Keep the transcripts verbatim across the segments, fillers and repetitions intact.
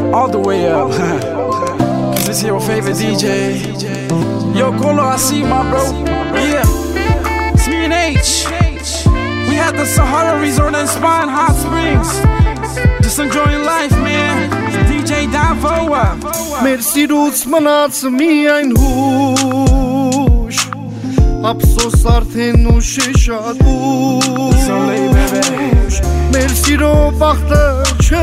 all the way up. Cause it's your favorite D J. Yo, Colo, I see you, my bro. Yeah, it's me and H. We had the Sahara Resort and Spa in Hot Springs. Just enjoying life, man. D J Davoa. Mersi ruc mënac miajn hush, Apsos arthen u shishakush. Mersi ro bakhtë që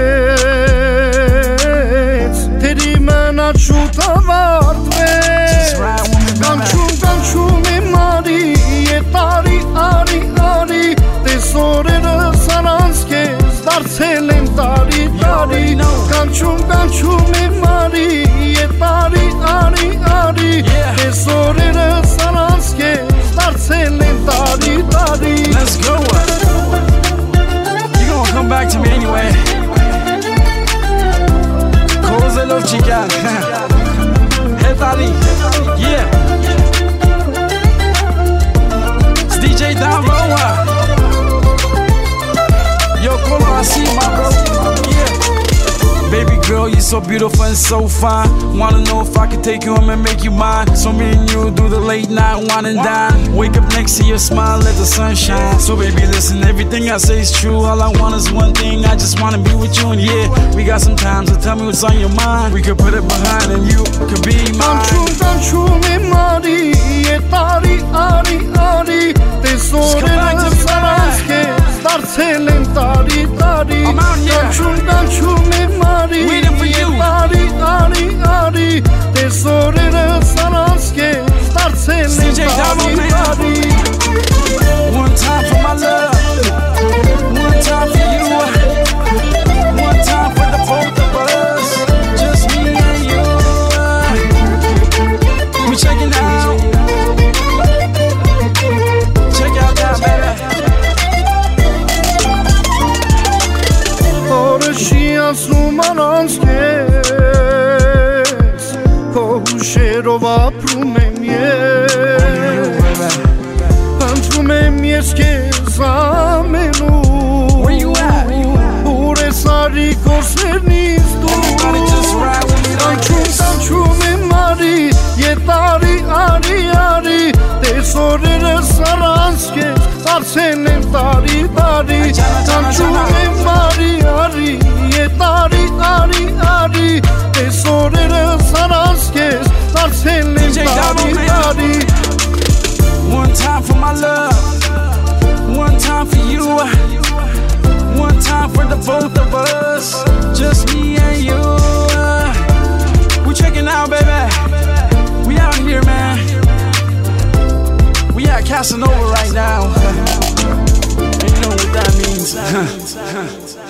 berec, Teri mëna që të vartvec. Kanë qumë, kanë qumë i mari, Jetari, ari, ari, Tesore rë saranske, Zdarcelem tari, tari. Kanë qumë, kanë qumë i mari, Jetari, ari, ari, Tesore rë saranske, Zdarcelem tari, tari. Let's go. You gonna come back to me anyway. Chica, Hetali, yeah. It's D J Davoa. Yo, Colo, I see you, my bro. Yeah. Baby girl, you're so beautiful and so fine. Wanna know if I can take you home and make you mine. So me and you do the late night wine and dine. Wake up next to your smile, let the sun shine. So baby, listen, everything I say is true. All I want is one thing, I just wanna be with you. And yeah, we got some time, so tell me what's on your mind. We could put it behind and you could be mine. Tanchum, tanchum, e mari, Jetari, ari, ari, Tesore në saranske, Zdarcelem tari, tari. Tanchum, tanchum, e mari, Jetari, ari, ari, Tesore në saranske, Zdarcelem tari, tari. One time for my love, one time for you, one time for the both of us, just me and you. We checking out, check out that baby. Orë shias numaranskes, Ko husherova prume mjes, Pantrume mjes ke zamenu. Where you at? Ure sari kosvernis du. Everybody just ride with me like Tanchum, this. tanchum e mari, Jetari, ari, ari, Tesore në saranskes, Zdarcelem tari, tari. Tanchum e mari, ari, Jetari, ari, ari, Tesore në saranskes, Zdarcelem tari, tari. One time for my love, one time for you, one time for the both of us, just me and you. We checking out, baby. We out here, man. We at Casanova right now. And you know what that means.